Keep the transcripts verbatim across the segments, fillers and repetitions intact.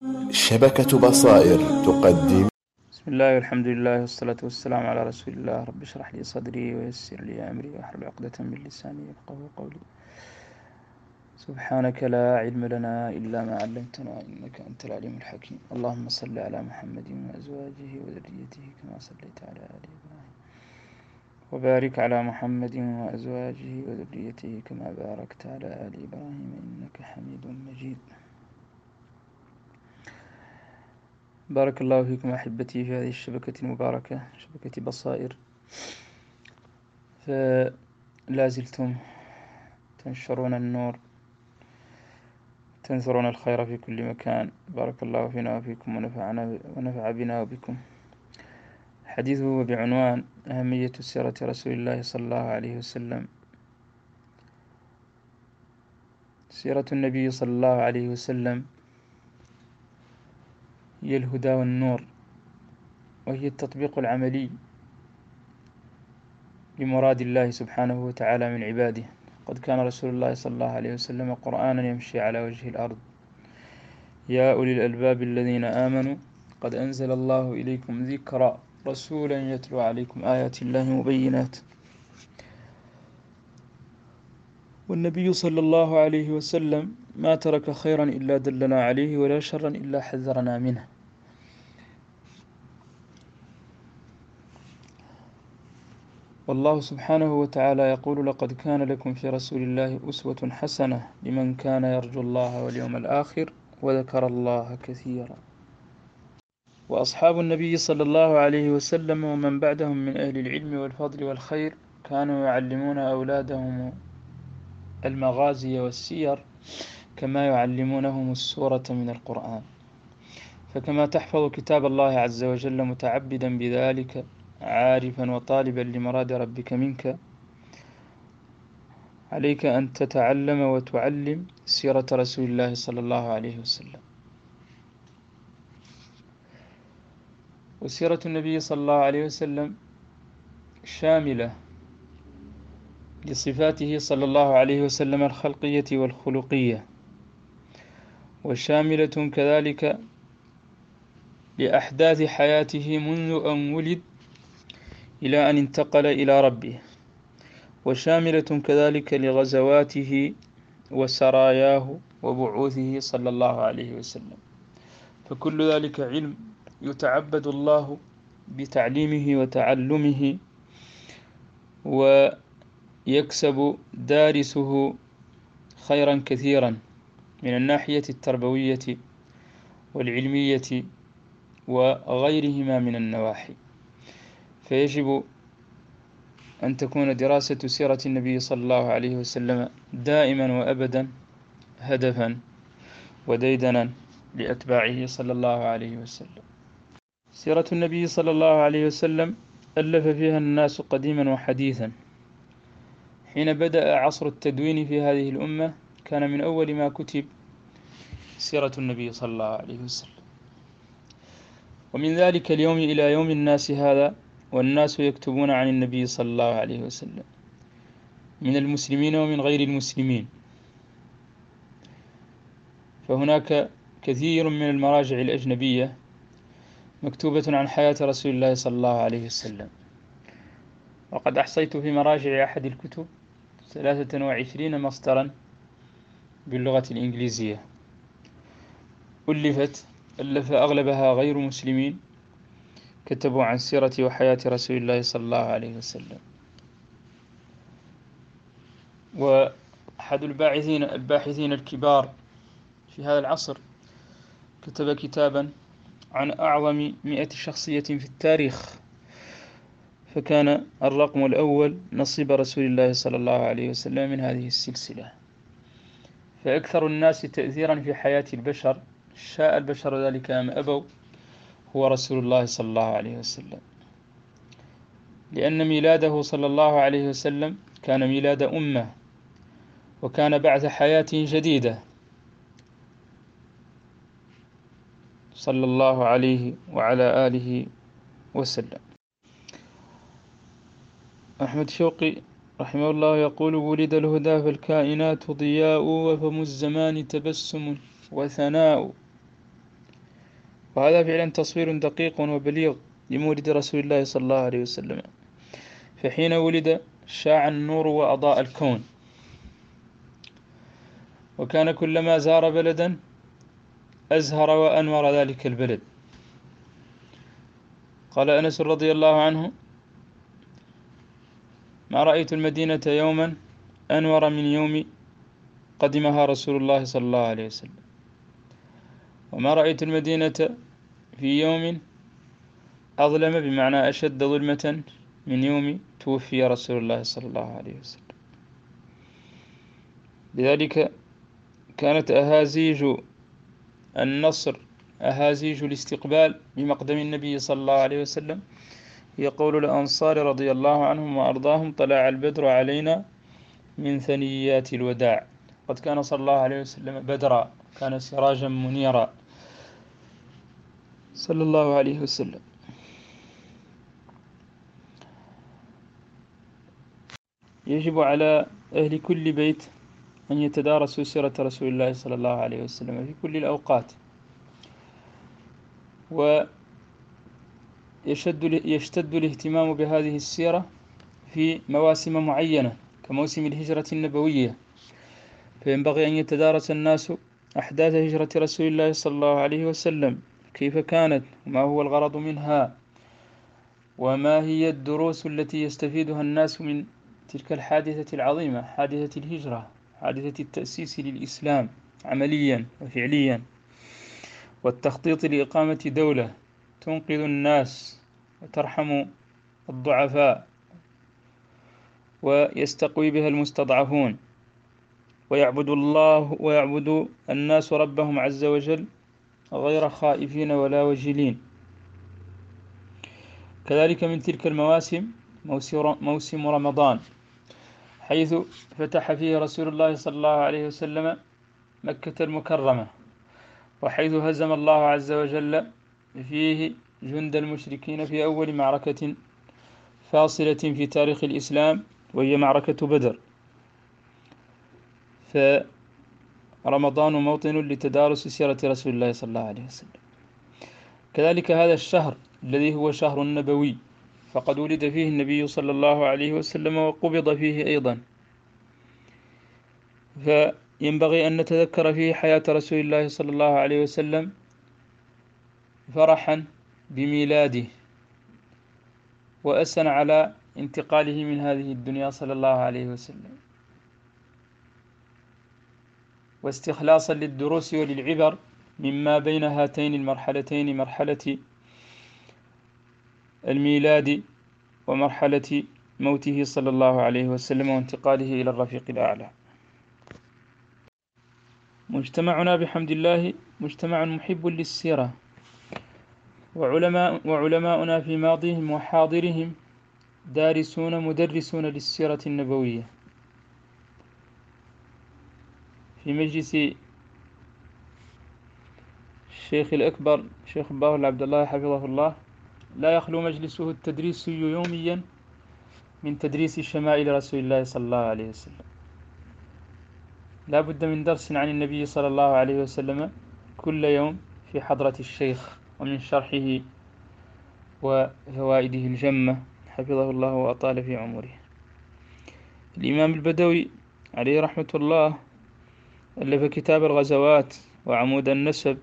شبكة بصائر تقدم. بسم الله والحمد لله والصلاة والسلام على رسول الله. رب اشرح لي صدري ويسر لي أمري واحلل عقدة من لساني يفقهوا قولي. سبحانك لا علم لنا إلا ما علمتنا إنك أنت العليم الحكيم. اللهم صل على محمد وأزواجه وذريته كما صليت على آل إبراهيم، وبارك على محمد وأزواجه وذريته كما باركت على آل إبراهيم إنك حميد مجيد. بارك الله فيكم أحبتي في هذه الشبكة المباركة، شبكة بصائر. فلا زلتم تنشرون النور، تنثرون الخير في كل مكان. بارك الله فينا وفيكم ونفعنا ونفع بنا وبكم. حديثه بعنوان أهمية سيرة رسول الله صلى الله عليه وسلم. سيرة النبي صلى الله عليه وسلم هي الهدى والنور، وهي التطبيق العملي لمراد الله سبحانه وتعالى من عباده. قد كان رسول الله صلى الله عليه وسلم قرآنا يمشي على وجه الأرض. يا أولي الألباب الذين آمنوا قد أنزل الله إليكم ذكرا رسولا يتلو عليكم آيات الله مبينات. والنبي صلى الله عليه وسلم ما ترك خيرا إلا دلنا عليه، ولا شرا إلا حذرنا منه. والله سبحانه وتعالى يقول: لقد كان لكم في رسول الله أسوة حسنة لمن كان يرجو الله واليوم الآخر وذكر الله كثيرا. وأصحاب النبي صلى الله عليه وسلم ومن بعدهم من أهل العلم والفضل والخير كانوا يعلمون أولادهم المغازي والسير كما يعلمونهم السورة من القرآن. فكما تحفظ كتاب الله عز وجل متعبدا بذلك عارفا وطالبا لمراد ربك منك، عليك أن تتعلم وتعلم سيرة رسول الله صلى الله عليه وسلم. وسيرة النبي صلى الله عليه وسلم شاملة لصفاته صلى الله عليه وسلم الخلقية والخلقية، وشاملة كذلك لأحداث حياته منذ أن ولد إلى أن انتقل إلى ربه، وشاملة كذلك لغزواته وسراياه وبعوثه صلى الله عليه وسلم. فكل ذلك علم يتعبد الله بتعليمه وتعلمه، ويكسب دارسه خيرا كثيرا من الناحية التربوية والعلمية وغيرهما من النواحي. فيجب أن تكون دراسة سيرة النبي صلى الله عليه وسلم دائما وأبدا هدفا وديدنا لأتباعه صلى الله عليه وسلم. سيرة النبي صلى الله عليه وسلم ألف فيها الناس قديما وحديثا. حين بدأ عصر التدوين في هذه الأمة كان من أول ما كتب سيرة النبي صلى الله عليه وسلم. ومن ذلك اليوم إلى يوم الناس هذا والناس يكتبون عن النبي صلى الله عليه وسلم من المسلمين ومن غير المسلمين. فهناك كثير من المراجع الأجنبية مكتوبة عن حياة رسول الله صلى الله عليه وسلم. وقد أحصيت في مراجع أحد الكتب ثلاثة وعشرين مصدرا باللغة الإنجليزية ألفت ألف أغلبها غير مسلمين كتبوا عن سيرة وحياة رسول الله صلى الله عليه وسلم. وأحد الباحثين الباحثين الكبار في هذا العصر كتب كتابا عن أعظم مئة شخصية في التاريخ، فكان الرقم الأول نصيب رسول الله صلى الله عليه وسلم من هذه السلسلة. فأكثر الناس تأثيرا في حياة البشر، شاء البشر ذلك أم أبوا، هو رسول الله صلى الله عليه وسلم، لأن ميلاده صلى الله عليه وسلم كان ميلاد أمة، وكان بعث حياة جديدة صلى الله عليه وعلى آله وسلم. أحمد شوقي رحمه الله يقول: ولد الهدى فالكائنات ضياء، وفم الزمان تبسم وثناء. وهذا فعلا تصوير دقيق وبليغ لمولد رسول الله صلى الله عليه وسلم. فحين ولد شاع النور وأضاء الكون، وكان كلما زار بلدا أزهر وأنور ذلك البلد. قال أنس رضي الله عنه: ما رأيت المدينة يوما أنور من يوم قدمها رسول الله صلى الله عليه وسلم، وما رأيت المدينة في يوم أظلم، بمعنى أشد ظلمة، من يوم توفي رسول الله صلى الله عليه وسلم. لذلك كانت أهازيج النصر، أهازيج الاستقبال بمقدم النبي صلى الله عليه وسلم، يقول الأنصار رضي الله عنهم وأرضاهم: طلع البدر علينا من ثنيات الوداع. قد كان صلى الله عليه وسلم بدرا، كان سراجا منيرا صلى الله عليه وسلم. يجب على أهل كل بيت أن يتدارسوا سيرة رسول الله صلى الله عليه وسلم في كل الأوقات، ويشتد الاهتمام بهذه السيرة في مواسم معينة كموسم الهجرة النبوية، فينبغي أن يتدارس الناس أحداث هجرة رسول الله صلى الله عليه وسلم، كيف كانت، وما هو الغرض منها، وما هي الدروس التي يستفيدها الناس من تلك الحادثة العظيمة، حادثة الهجرة، حادثة التأسيس للإسلام عمليا وفعليا، والتخطيط لإقامة دولة تنقذ الناس وترحم الضعفاء ويستقوي بها المستضعفون، ويعبد الله ويعبد الناس ربهم عز وجل غير خائفين ولا وجلين. كذلك من تلك المواسم موسم رمضان، حيث فتح فيه رسول الله صلى الله عليه وسلم مكة المكرمة، وحيث هزم الله عز وجل فيه جند المشركين في أول معركة فاصلة في تاريخ الإسلام، وهي معركة بدر. فرمضان موطن لتدارس سيرة رسول الله صلى الله عليه وسلم. كذلك هذا الشهر الذي هو شهر النبوي، فقد ولد فيه النبي صلى الله عليه وسلم وقبض فيه أيضا، فينبغي أن نتذكر فيه حياة رسول الله صلى الله عليه وسلم فرحا بميلاده، وأسن على انتقاله من هذه الدنيا صلى الله عليه وسلم، واستخلاصا للدروس وللعبر مما بين هاتين المرحلتين، مرحلة الميلاد ومرحلة موته صلى الله عليه وسلم وانتقاله إلى الرفيق الأعلى. مجتمعنا بحمد الله مجتمع محب للسيرة، وعلماء وعلماؤنا في ماضيهم وحاضرهم دارسون مدرسون للسيرة النبوية. في مجلس الشيخ الأكبر شيخ باهر عبد الله حفظه الله لا يخلو مجلسه التدريسي يوميا من تدريس شمائل رسول الله صلى الله عليه وسلم. لا بد من درس عن النبي صلى الله عليه وسلم كل يوم في حضرة الشيخ، ومن شرحه وفوائده الجمة حفظه الله وأطال في عمره. الإمام البدوي عليه رحمة الله ألف كتاب الغزوات وعمود النسب،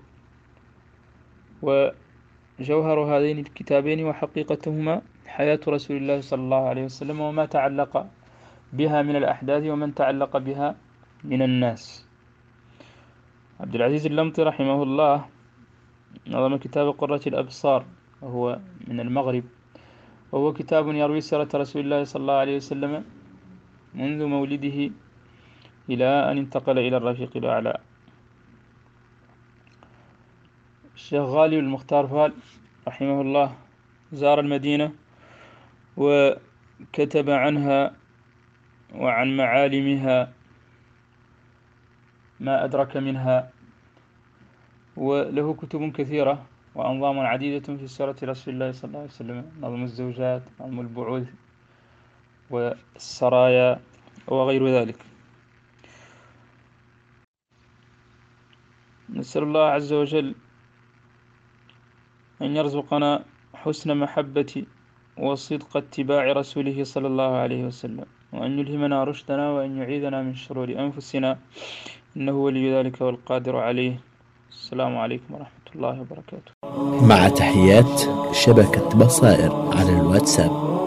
وجوهر هذين الكتابين وحقيقتهما حياة رسول الله صلى الله عليه وسلم وما تعلق بها من الأحداث ومن تعلق بها من الناس. عبد العزيز اللمطي رحمه الله نظم كتاب قرة الأبصار، وهو من المغرب، وهو كتاب يروي سيرة رسول الله صلى الله عليه وسلم منذ مولده إلى أن انتقل إلى الرفيق الأعلى. الشيخ غالي المختار فال رحمه الله زار المدينة وكتب عنها وعن معالمها ما أدرك منها، وله كتب كثيرة وأنظام عديدة في سيرة رسول الله صلى الله عليه وسلم: نظم الزوجات، نظم البعوث، والسرايا، وغير ذلك. نسأل الله عز وجل أن يرزقنا حسن محبة وصدق اتباع رسوله صلى الله عليه وسلم، وأن يلهمنا رشدنا، وأن يعيذنا من شرور أنفسنا، إنه ولي ذلك والقادر عليه. السلام عليكم ورحمة الله وبركاته. مع تحيات شبكة بصائر على الواتساب.